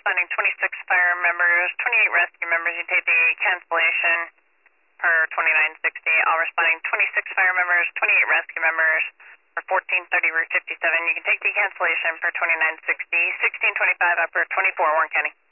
responding 26 fire members, 28 rescue members. You take the cancellation per 2960. All responding 26 fire members, 28 rescue members for 1430 Route 57. You can take the cancellation per 2960. 1625 up for 24 Warren County.